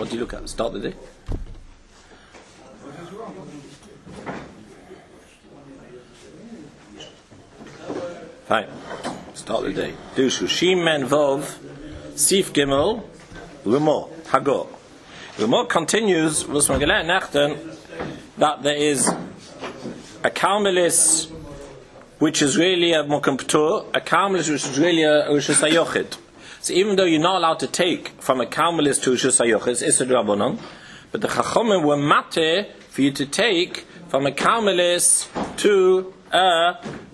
What do you look at? Start the day. Fine. Start the day. Do Shushim Men Vov Sif Gimel Remo Hagor. Remo continues that there is a Karmelis which is really a Mokum Ptur, a Karmelis which is really a Rishus HaYochid. So even though you're not allowed to take from a Karmelis to Rishus HaYochid, it's Issur Rabbanon, but the Chachomim were mate for you to take from a Karmelis to a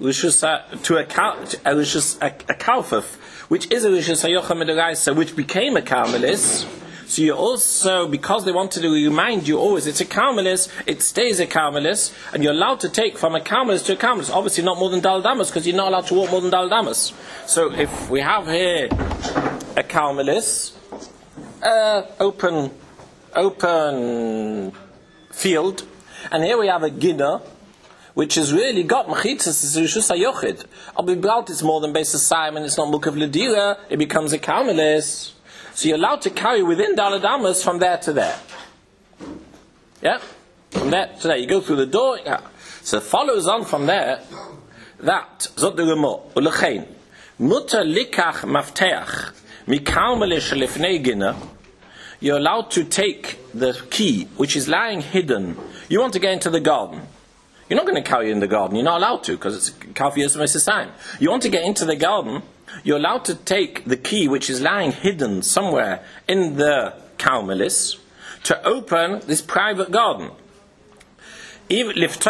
Kaufaf, which is a Rishus HaYochid Midaraisa, which became a Karmelis. So you also, because they wanted to remind you always, it's a Karmelis, it stays a Karmelis, and you're allowed to take from a Karmelis to a Karmelis. Obviously not more than Dal Damas, because you're not allowed to walk more than Dal Damas. So if we have here a Karmelis, open field, and here we have a Gina, which has really got Mechitzas, it's Rishus HaYochid. Abibalt it's more than Beis Hasayim, and it's not Mukav Ledira, it becomes a Karmelis. So you're allowed to carry within Daled Amos from there to there. Yeah? From there to there. You go through the door. Yeah. So it follows on from there that Zot the Remo Ulechein Mutter Likach Mafteach Mikarmelish Lifnei Gina. You're allowed to take the key which is lying hidden. You want to get into the garden. You're not going to carry it in the garden. You're not allowed to because it's Kafi Yosef time. You want to get into the garden. You're allowed to take the key which is lying hidden somewhere in the Karmelis to open this private garden. And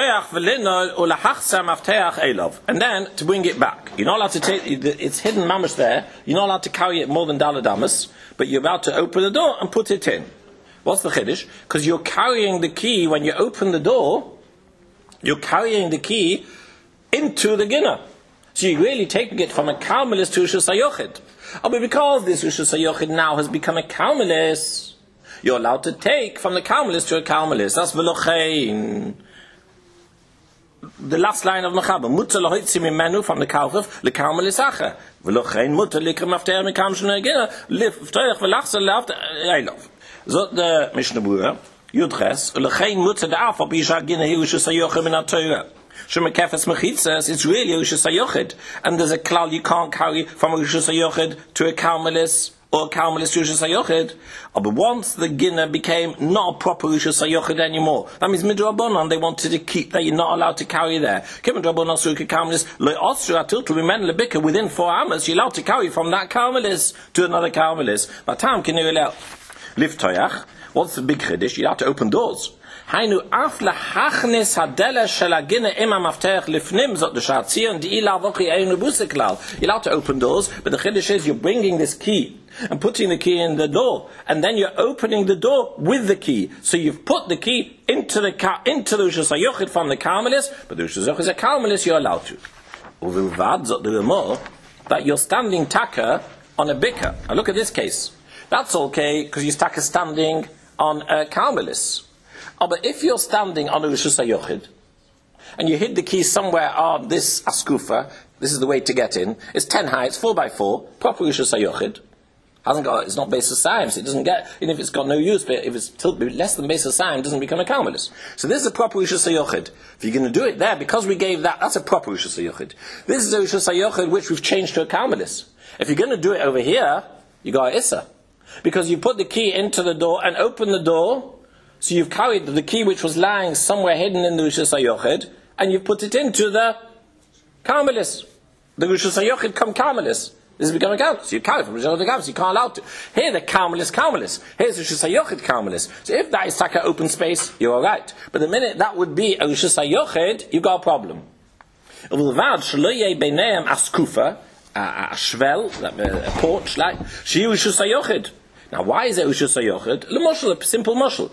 then to bring it back. You're not allowed to take it's hidden mamash there. You're not allowed to carry it more than Daladamas, but you're about to open the door and put it in. What's the chiddush? Because you're carrying the key when you open the door. You're carrying the key into the Gina. So you're really taking it from a Karmelis to Rishus HaYochid. But because this Rishus HaYochid now has become a Karmelis, you're allowed to take from the Karmelis to a Karmelis. That's V'lochein. The last line of Mechaber. Mutter lohoitzi mimenu from the Kaufaf, le Karmelis acher. V'lochein mutter likra mafteach mikam shnei gina, liftoich v'lachsa le'after eilov. Zot the Mishnah Berurah, Yudches, v'lochein mutter da'af, ab yishah gina hi Rishus HaYochid min ha-Torah. It's really a Rishus HaYochid, and there's a klal you can't carry from a Rishus HaYochid to a Karmelis or a Karmelis to Rishus HaYochid. But once the Gina became not a proper Rishus HaYochid anymore, that means Midrabanan, they wanted to keep that you're not allowed to carry there. Within 4 hours, you're allowed to carry from that Karmelis to another Karmelis. What's the big chiddush? You have to open doors. Hainu af lahachnis hadela shalagina ima mafteach lifnim zot the shatzion di ila vochi einu buseklal. You're allowed to open doors, but the chiddush is you're bringing this key and putting the key in the door, and then you're opening the door with the key. So you've put the key into the Rishus HaYochid from the Karmelis, but the Rishus HaYochid is a Karmelis, you're allowed to. Uvilvad zot the Remo that you're standing taka on a bicker. Now look at this case. That's okay because you're taka standing on a Karmelis. Oh, but if you're standing on a Rishus HaYochid and you hid the key somewhere on this askufa, this is the way to get in. It's 10 high, it's 4x4, proper Rishus HaYochid. It's not Beis Hasayim, so it doesn't get, even if it's got no use, but if it's less than Beis Hasayim, it doesn't become a Karmelis. So this is a proper Rishus HaYochid. If you're going to do it there, because we gave that's a proper Rishus HaYochid. This is a Rishus HaYochid which we've changed to a Karmelis. If you're going to do it over here, you got Issa. Because you put the key into the door and open the door, so you've carried the key which was lying somewhere hidden in the Rishus HaYochid, and you've put it into the Karmelis. The Rishus HaYochid come Karmelis. This is becoming Karmelis. So you carry from Rishus HaYochid, so you can't allow to. Here the Karmelis. Here's the Rishus HaYochid Karmelis. So if that is taka open space, you're alright. But the minute that would be a Rishus HaYochid, you've got a problem. A shvel, a porch, like, she Rishus HaYochid. Now, why is it Rishus HaYochid? A simple mushal.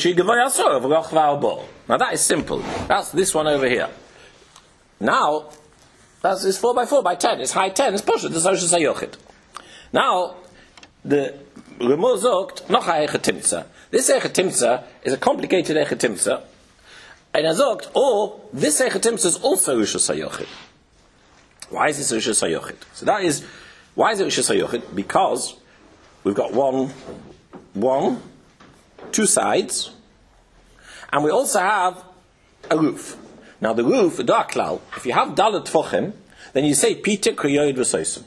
Now, that is simple. That's this one over here. Now, that's 4x4 by 10. It's high 10. It's pushing. This is Rishus HaYochid. Now, the Remo zogt noch a Echetimtza. This Echetimtza is a complicated Echetimtza. And er zogt, this Echetimtza is also Rishus HaYochid. Why is this Rishus HaYochid? So that is, why is it Rishus HaYochid? Because we've got one, two sides, and we also have a roof. Now the roof, the klal, if you have dalet tfochim, then you say pitik yoyed v'soisim.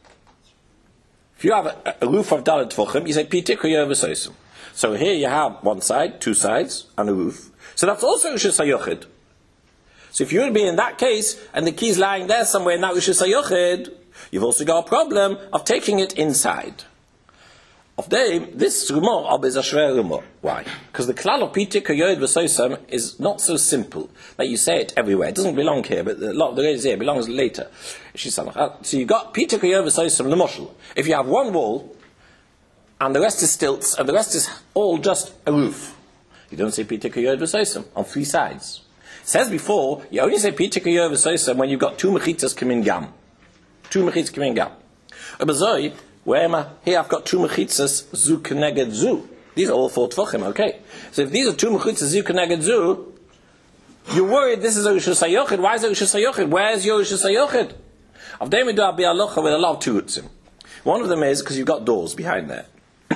If you have a roof of dalet tfochim, you say pitik yoyed v'soisim. So here you have one side, two sides, and a roof. So that's also Rishus HaYochid. So if you would be in that case, and the key is lying there somewhere, not Rishus HaYochid, you've also got a problem of taking it inside. Of this rumor is a shver rumor. Why? Because the klal of pitik yoyed v'soisam is not so simple that you say it everywhere. It doesn't belong here, but a lot of the ways here belongs later. So you got pitik yoyed v'soisam l'moshel. If you have one wall, and the rest is stilts, and the rest is all just a roof, you don't say pitik yoyed v'soisam on three sides. It says before, you only say pitik yoyed v'soisam when you've got two mechitzas kamin gam. Two mechitzas kamin gam. Where am I? Here I've got two mechitzas zu keneged zu. These are all four tefachim, okay. So if these are two mechitzas zu keneged zu, you're worried this is a Rishus HaYochid. Why is it Rishus HaYochid? Where's your Rishus HaYochid? Of them we do a bi'alocha with a lot of turutzim. One of them is because you've got doors behind there.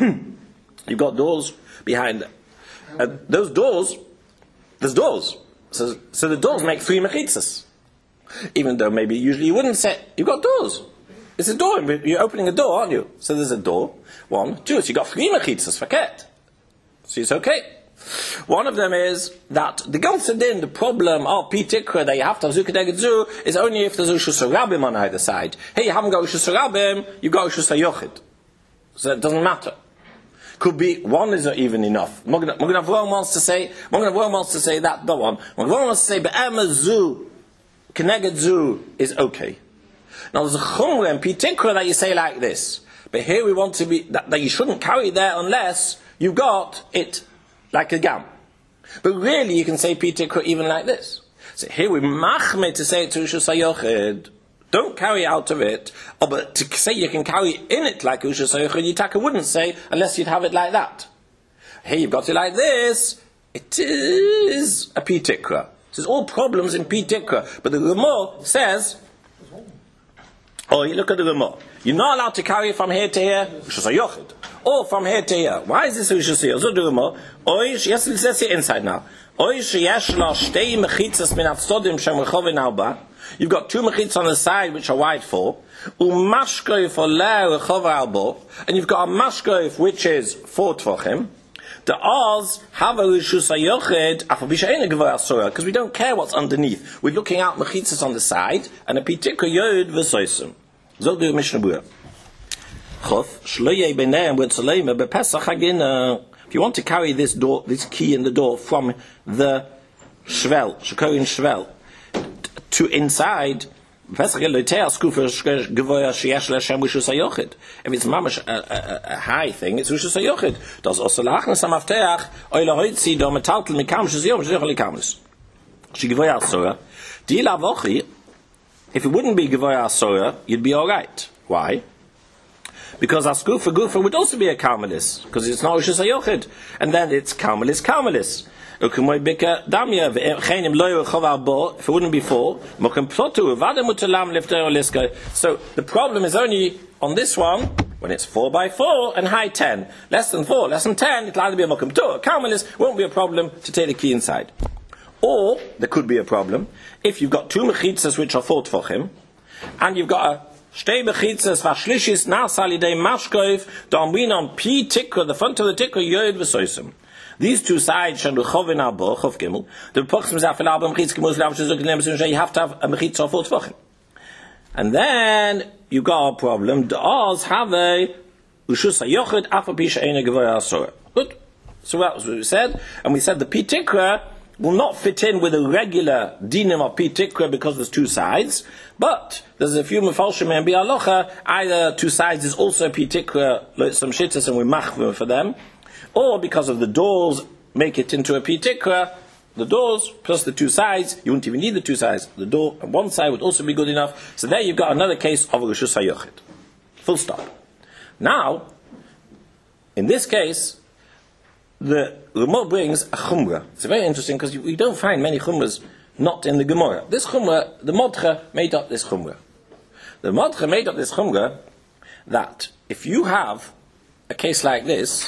You've got doors behind there. Those doors, there's doors. So the doors make three mechitzas. Even though maybe usually you wouldn't say, you've got doors. It's a door. You're opening a door, aren't you? So there's a door. One, two. So you got three mechitzas faket. So it's okay. One of them is that the ganze din, the problem of pitikra that you have to have zukedegedzu is only if there's ushus harabim on either side. Hey, you haven't got ushus harabim, you've got ushus hayochid. So it doesn't matter. Could be one is not even enough. Mogen Avraham wants to say that the one. Mogen Avraham wants to say be'ema zu kenegedzu is okay. Now there's a chumra and pitikra that you say like this, but here we want to be that you shouldn't carry there unless you've got it like a gam. But really you can say pitikra even like this. So here we machme to say it to Rishus HaYochid. Don't carry out of it, but to say you can carry in it like Rishus HaYochid, Yitaka wouldn't say unless you'd have it like that. Here you've got it like this. It is a pitikra. So there's all problems in pitikra, but the Ramah says. Oh, you look at the Ramah. You're not allowed to carry it from here to here, Rishus HaYochid, or from here to here. Why is this Rishus HaYochid? So the Ramah. Yes, let's see inside now. You've got two mechitzas on the side which are wide for, and you've got a mashkoif which is 4 tefachim. The Oz have a Rishus HaYochid because we don't care what's underneath. We're looking out mechitzas on the side and a pitikra yod v'soisim. Zog the Mishnah Berurah. If you want to carry this door, this key in the door from the shvel, shekorin shvel, to inside, if it's mamash a high thing, it's Rishus HaYochid. Does also lachnas hamaftech oila hoitzi do metaltel mikam sheziyom sheziyom likamus. She gevoya asora. Di lavochi. If it wouldn't be gevoya asora, you'd be all right. Why? Because askufa gufa would also be a karmelis, because it's not Rishus HaYochid, and then it's karmelis. If it wouldn't be 4, so the problem is only on this one when it's 4 by 4 and high 10. Less than 4, less than 10, it'll either be a mokum tu. A karmelis won't be a problem to take the key inside. Or there could be a problem if you've got two mechitzas which are 4 tefachim, and you've got a shtei mechitzas vashlishis nasali de mashkoif damwin on pi tikra, the front of the tikra yod v'soisim. These two sides, the Pochim you have to have a mechitza of 4 tefachim. And then you got a problem. The Oz have a Rishus HaYochid afa pisha eine gevoya asora. Good. So what we said, and we said the pitikra will not fit in with a regular dinim of pitikra because there's two sides, but there's a few mefalshim and bi'alocha. Either two sides is also pitikra, some shittas, and we machvim for them. Or because of the doors, make it into a pitikra. The doors plus the two sides, you wouldn't even need the two sides. The door on one side would also be good enough. So there you've got another case of a Rishus HaYochid. Full stop. Now, in this case, the Ramah brings a chumrah. It's very interesting because we don't find many chumras not in the Gemara. This chumrah, the Modcha made up this chumrah. The Modcha made up this chumrah that if you have a case like this,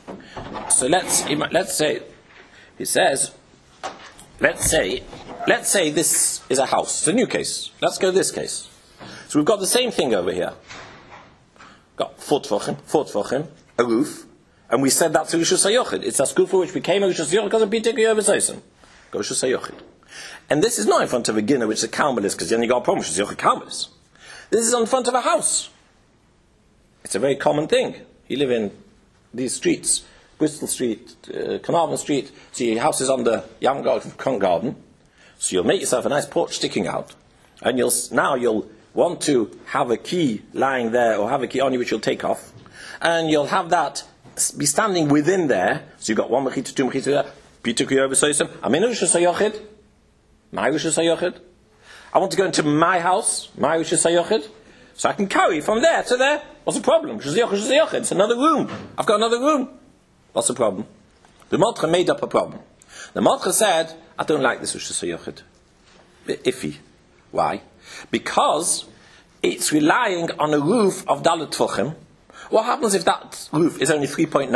So let's say, he says, let's say this is a house. It's a new case. Let's go to this case. So we've got the same thing over here. Got 4 tefachim, a roof, and we said that's a Rishus HaYochid. It's a skufa which became a Rishus HaYochid because of Pitik Yovesosim. Go Rishus HaYochid. And this is not in front of a ginner which is a Karmelis, because then you got a problem, Rishus HaYochid Karmelis. This is in front of a house. It's a very common thing. You live in these streets, Bristol Street, Carnarvon Street, so your house is on the Young Garden, so you'll make yourself a nice porch sticking out, and you'll want to have a key lying there, or have a key on you which you'll take off, and you'll have that be standing within there, so you've got 1 mechita, 2 mechita there, Pituk Yovesosim, I'm in Rishus HaYochid, my Rishus HaYochid, I want to go into my house, my Rishus HaYochid, so I can carry from there to there. What's the problem? Rishus HaYochid, it's another room. I've got another room. What's the problem? The Mordcha made up a problem. The Mordcha said, I don't like this Rishus HaYochid. Bit iffy. Why? Because it's relying on a roof of Dalet Tefachim. What happens if that roof is only 3.9?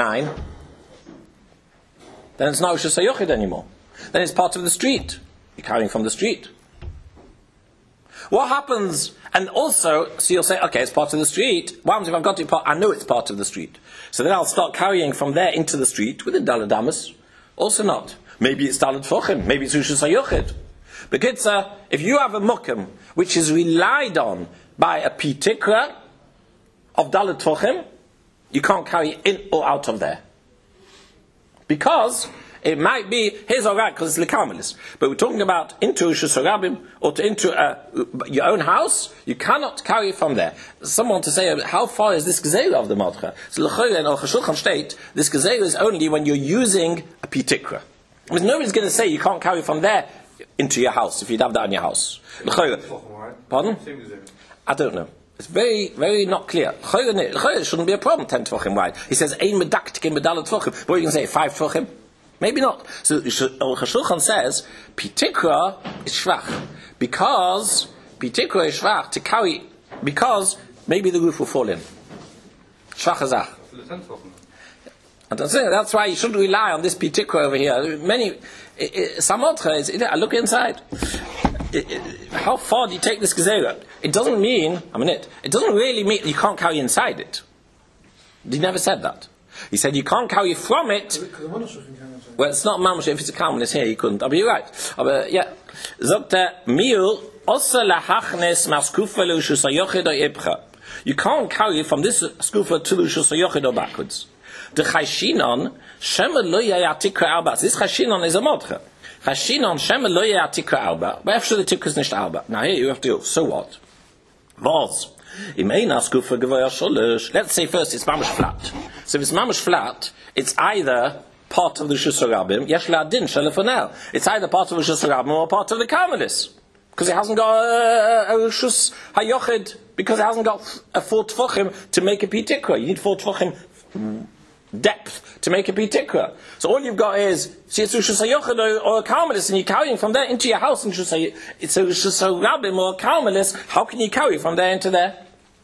Then it's not Rishus HaYochid anymore. Then it's part of the street. You're carrying from the street. What happens? And also, so you'll say, okay, it's part of the street. What happens if I've got it I know it's part of the street. So then I'll start carrying from there into the street with a Dalet Damas. Also not. Maybe it's Dalet Tefachim. Maybe it's Rishus HaYochid. Because if you have a mukim which is relied on by a pitikra of Dalet Tefachim, you can't carry in or out of there. Because it might be, here's alright because it's Lekamelis, but we're talking about into Rishus HaRabim or into your own house, you cannot carry from there. Someone to say, how far is this Gezerah of the Mordcha? So L'choyre and Aruch HaShulchan state, this Gezerah is only when you're using a pitikra. Because nobody's going to say you can't carry from there into your house if you'd have that in your house. Pardon? I don't know. It's very, very not clear. It shouldn't be a problem, 10 tefachim wide. He says, ein medaktikim medalot tefachim. What are you going to say, 5 tefachim? Maybe not. So Aruch HaShulchan says, pitikra is shvach. Because pitikra is shvach to carry, because maybe the roof will fall in. Shvach hazach. And that's why you shouldn't rely on this pitikra over here. Many, Samotcha is, I look inside. How far do you take this gezerah? It doesn't mean, it doesn't really mean you can't carry inside it. He never said that. He said you can't carry from it. Well, it's not mamash. If it's a Karmelis here, you couldn't. But you're right. But yeah. You can't carry from this skufa to Rishus HaYochid or backwards. The Chayshinon, Shema lo yatikra arba. This Chayshinon is a modcha. Chayshinon, Shema lo yatikra arba. But actually the tikra is nicht arba. Now here you have to go. So what? Was. Let's say first it's mamash flat. So if it's mamash flat, it's either part of the Rishus HaRabim, yesh la'adin shelefonel. It's either part of the Rishus HaRabim or part of the Karmelis. Because it hasn't got a Rishus HaYochid, because it hasn't got a 4 tefachim to make a pitikra. You need 4 tefachim depth to make a pitikra. So all you've got is, see, it's Rishus HaYochid or a Karmelis, and you're carrying from there into your house. It's a Rishus HaRabim or a Karmelis. How can you carry from there into there?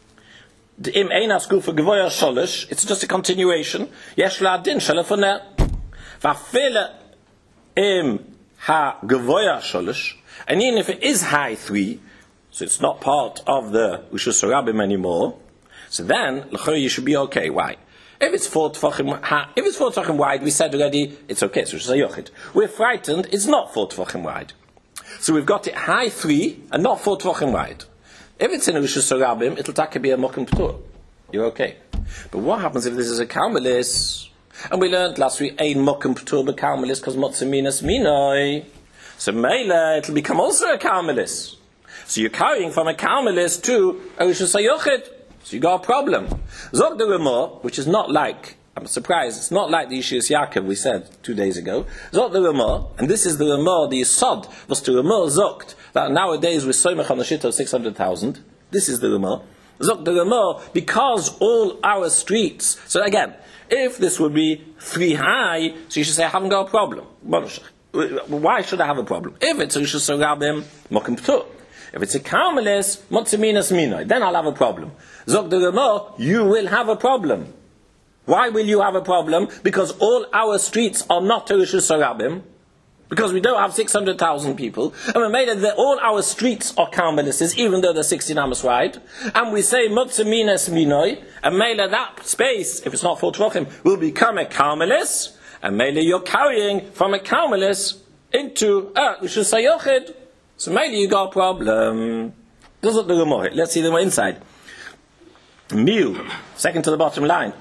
It's just a continuation. Yesh la'adin shelefonel. Va'fele im ha-gevoya sholish. And even if it is high 3, so it's not part of the Rishus HaRabim anymore, so then you should be okay. Why? If it's 4 tefachim wide, we said already it's okay. It's Rishus HaYochid. We're frightened. It's not 4 tefachim wide. So we've got it high 3 and not 4 tefachim wide. If it's in a Rishus HaRabim, it'll take be a mokum p'tur. You're okay. But what happens if this is a Karmelis? And we learned last week, ein mokum p'tur b'Karmelis because motzeh minas minoi. So Meila, it'll become also a Karmelis. So you're carrying from a Karmelis to a Rishus HaYochid. So you got a problem. Zog the Ramah, which is not like, I'm surprised, it's not like the Yeshiyas Yaakov we said 2 days ago. Zog the Ramah, and this is the Ramah, the Yisod, was to Ramah zogt, that nowadays we're soymech on the shit of 600,000. This is the Ramah. Zog the Ramah, because all our streets, so again, if this would be 3 high, so you should say, I haven't got a problem. Why should I have a problem? If it's a Rishus HaRabim, mokum p'tur. If it's a Karmelis, motzeh minas minoi, then I'll have a problem. Zog the Ramah, you will have a problem. Why will you have a problem? Because all our streets are not Rishus Harabim. Because we don't have 600,000 people, and we made it that all our streets are Carmelists, even though they're 16 amos wide, and we say Mutzaminas Minoi, and Mela that space, if it's not 4 Tvachim, will become a Carmelis, and Mela you're carrying from a Carmelis into Rishus HaYochid. So Mela you got a problem. This is the Gemara. Let's see them inside. Miu, second to the bottom line.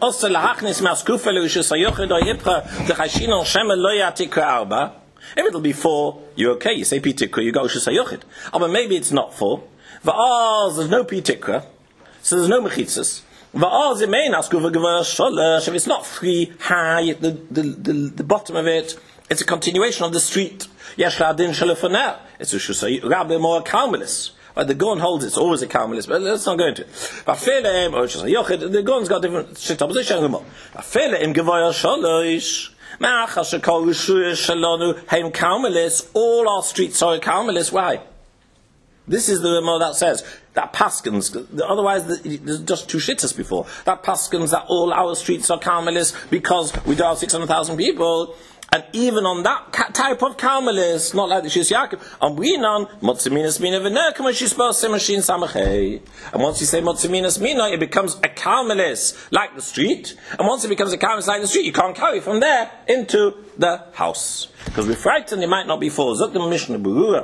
If it'll be 4, you're okay. You say Pitikra, you go Rishus HaYochid. But maybe it's not 4. Va'az, there's no Pitikra, so there's no Mechitzas. Va'az, it may ask if it's not 3 high, the bottom of it, it's a continuation of the street. Yesh la'adin shalafonah. It's Rishus HaRabim or a Carmelis. The Gon holds it's always a Carmelis, but let's not go into it. Va'feleim or Rishus HaYochid, the Gon's got different shit opposition. Va'feleim gevaya shalosh. All our streets are Carmelis. Why? This is the Remo that says that Paskins, otherwise there's just 2 shittas before. That Paskins that all our streets are Carmelis because we do have 600,000 people. And even on that type of Carmelis, not like the Shis Yaakov, and once you say Motziminas Mina, it becomes a Carmelis like the street. And once it becomes a Carmelis like the street, you can't carry from there into the house. Because we're frightened it might not be 4. Zok the Mishnah Berurah.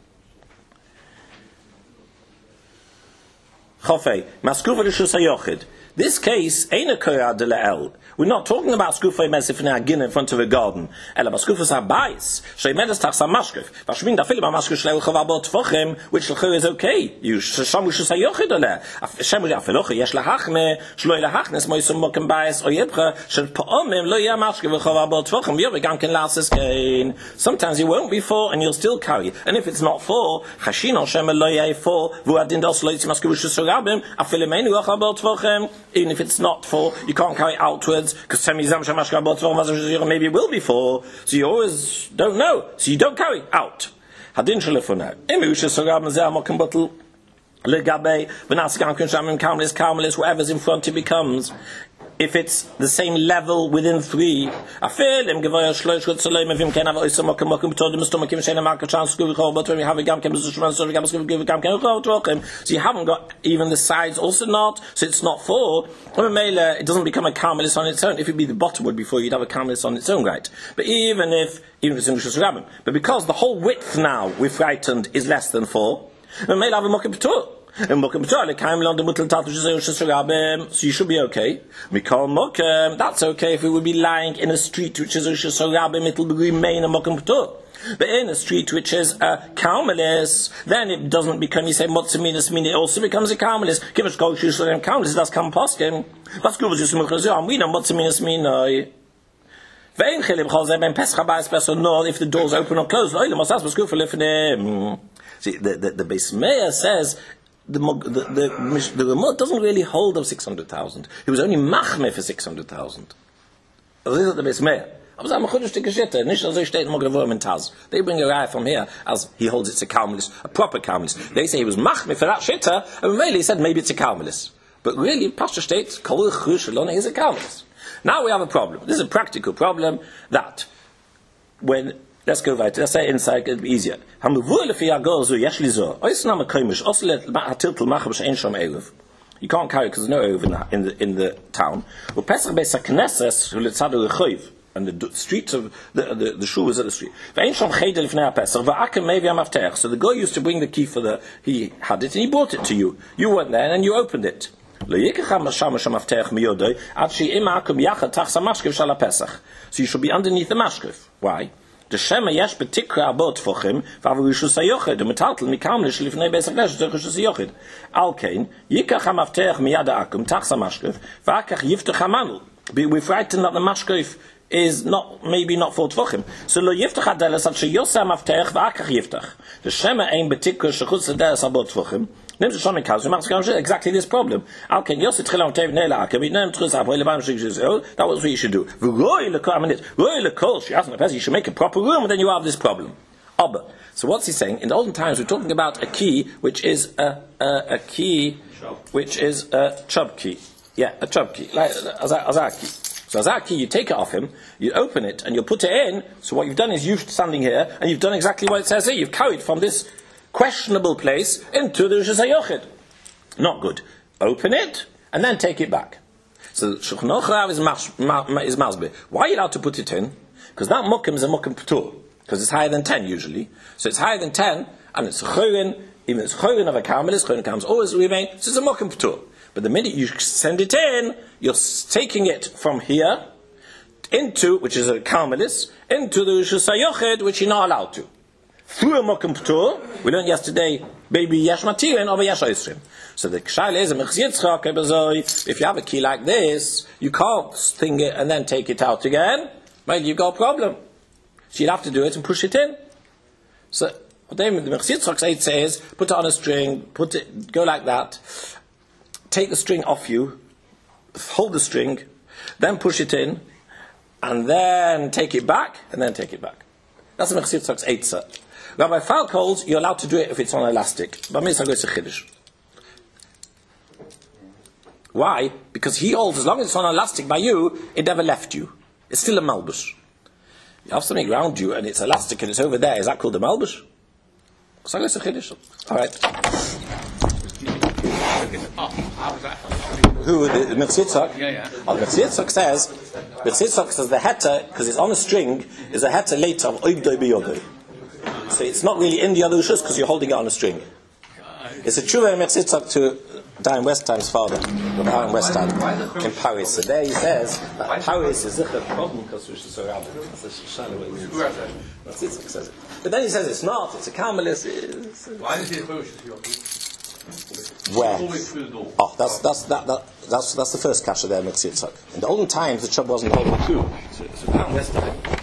Chofei, Maskufa Rishus HaYochid. This case ain't a Korah de Le'el. We're not talking about Skufay Mesifnei Agin in front of a garden. Ela Skufas Habayis. Shei Medes Tachsa Mashkef. Vashmin da Filim Mashkef Shleu Chavabot Tvachim, which Lechur is okay. You Shamu Rishus HaYochid Ole. Shamu Afilocha Yesh Lahachne Shloi Lahachnes Moisum Mokem Bayis Oyebcha Shel Po'omim Lo Yeh Mashkef Chavabot Tvachim V'Yov Gamken Lasis Kain. Sometimes you won't be 4 and you'll still carry. And if it's not 4, Chashin Al Shem Lo Yeh 4 V'Adin Das Lo Yitzi Mashkef Rishus HaRabim Afilimenu Chavabot Tvachim. Even if it's not 4, you can't carry outwards because maybe it will be 4. So you always don't know. So you don't carry out. Hadin shalefuna. Emusha Sarab Mazar Mokambotel Legabe Venaskan Kunshamim Carmelis, whatever's in front it becomes. If it's the same level within 3, I feel him give a shlosh with Salem if him can have a mokum told him stomach him shana mark chance to go, but when we have a gam can so you haven't got even the sides also not, so it's not 4. It doesn't become a Carmelis on its own. If it be the bottom would before you'd have a Carmelis on its own, right? But even if it's in Rishus HaRabim, but because the whole width now we're frightened is less than 4, we may have a mokum told. So you should be okay. That's okay if it would be lying in a street which is Rishus HaRabim, it will remain a mokum p'tur. But in a street which is a Carmelis, then it doesn't become, you say, Motziminas Mina, it also becomes a Carmelis. Kivash Kol Rishus HaRabim Carmelis, that's come poskim. That's good, just Motziminas Mina. If the doors open or close, see, the Beis Meir says, the remote doesn't really hold of 600,000. He was only machmeh for 600,000. This is the Beis Meir. They bring a raya from here as he holds it's a Carmelis, a proper Carmelis. They say he was machmeh for that shitta, and really he said maybe it's a Carmelis. But really, Pasha states, Kol Chushalon is a Carmelis. Now we have a problem. This is a practical problem that when let's go right. Let's say inside it'll be easier. You can't carry because there's no Eruv in the town. And the streets of the shul is at the street. So the guy used to bring the key for he had it and he brought it to you. You went there and you opened it. So you should be underneath the mashkef. Why? The Shema yesh betikra abot tvachim v'avu Rishus HaYochid the metaltel mikamlish lifnei beis haknesh zeh Rishus HaYochid al kein yikach hamaftech miyad ha'akum tachsa mashkef v'akach yiftach hamanul. We're frightened that the mashkef is maybe not 4 tvachim. So lo yiftach hadeles ad sheyosa hamaftech v'akach yiftach. The Shema ein betikra shechutz hadeles abot tvachim. Exactly this problem. That was what you should do. You should make a proper room, and then you have this problem. So what's he saying? In the olden times, we're talking about a key which is a key which is a chub key. Yeah, a chub key, like Azar key. So Azar key, you take it off him, you open it, and you put it in. So what you've done is you're standing here, and you've done exactly what it says here. You've carried from this questionable place into the Rishus HaYochid. Not good. Open it, and then take it back. So Shulchan Aruch Rav is masbir. Why are you allowed to put it in? Because that mukim is a mukim p'tur. Because it's higher than 10 usually. So it's higher than 10, and it's a chorin, even it's chorin of a karmelis, chorin karmelis always remain, so it's a mukim p'tur. But the minute you send it in, you're taking it from here, into, which is a karmelis, into the Rishus HaYochid, which you're not allowed to. Through a mukim p'tur, we learned yesterday, maybe yesh matirin or yesh oisrim. So the kshayla is a mechz yitzchak, if you have a key like this, you can't sting it and then take it out again, maybe you've got a problem. So you'll have to do it and push it in. So the mechz yitzchak says, put it on a string, go like that, take the string off you, hold the string, then push it in, and then take it back, and then take it back. That's the mechz yitzchak's eitzah. Rabbi Falk holds you're allowed to do it if it's on elastic. But me, it's a chiddush. Why? Because he holds as long as it's on elastic by you, it never left you. It's still a malbush. You have something around you and it's elastic and it's over there. Is that called a malbush? So it's a chiddush. All right. Who the Mechz Yitzchak? Yeah. Oh, the Mechz Yitzchak says the heter, because it's on a string, is a heter later of oigdoi b'yodoi. So it's not really in the other rishus because you're holding it on a string. It's a true Mechz Yitzchak to Dayan Westheim's father, Dayan Westheim, in Paris. So there he says that Paris is a problem because Rishus HaRabbi. That's a shallow way. Mechz Yitzchak says it. But then he says it's not, it's a Karmelis. Why is it Where? Oh, that's the first kasha there, Mechz Yitzchak. In the olden times, the chub wasn't holding two. So Dayan Westheim